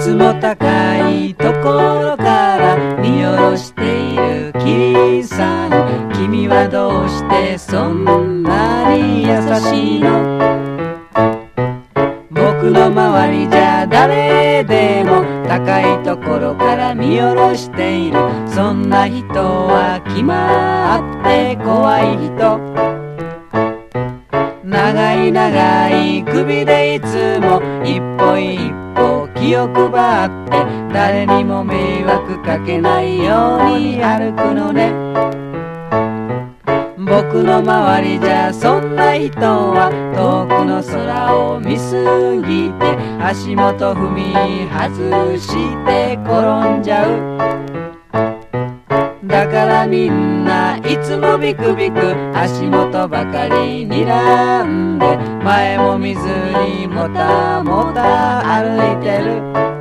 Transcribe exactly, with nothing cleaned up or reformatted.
つも高いところから見下ろしているキリさん、君はどうしてそんなに優しいの？僕の周りじゃ誰でも高いところから見下ろしている。そんな人は決まって怖い人。長い長い首でいつも一歩一歩気を配って誰にも迷惑かけないように歩くのね。僕の周りじゃそんな人は遠くの空を見すぎて足元踏み外して転んじゃう。だからみんないつもビクビク足元ばかり睨んで前も見ずにもたもた歩いてる。